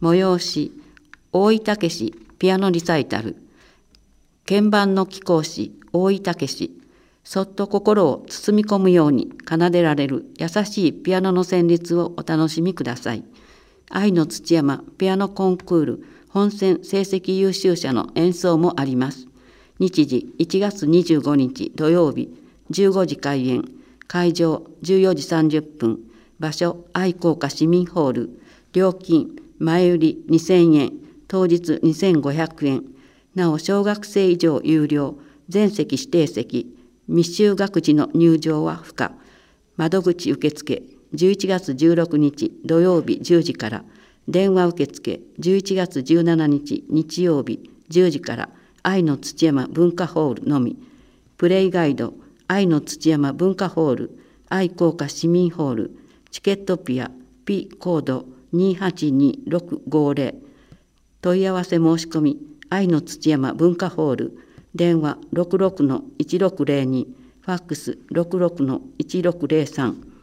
催し、大井武史ピアノリサイタル、鍵盤の貴公子大井武史、そっと心を包み込むように奏でられる優しいピアノの旋律をお楽しみください。愛の土山ピアノコンクール本選成績優秀者の演奏もあります。日時1月25日土曜日15時開演、会場14時30分、場所愛好家市民ホール、料金前売り2000円、当日2500円、なお小学生以上有料、全席指定席、未就学児の入場は不可。窓口受付11月16日土曜日10時から、電話受付11月17日日曜日10時から、愛の土山文化ホールのみ。プレイガイド愛の土山文化ホール、愛好家市民ホール、チケットピア P コード282650、問い合わせ申し込み愛の土山文化ホール、電話66-1602、ファックス66-1603、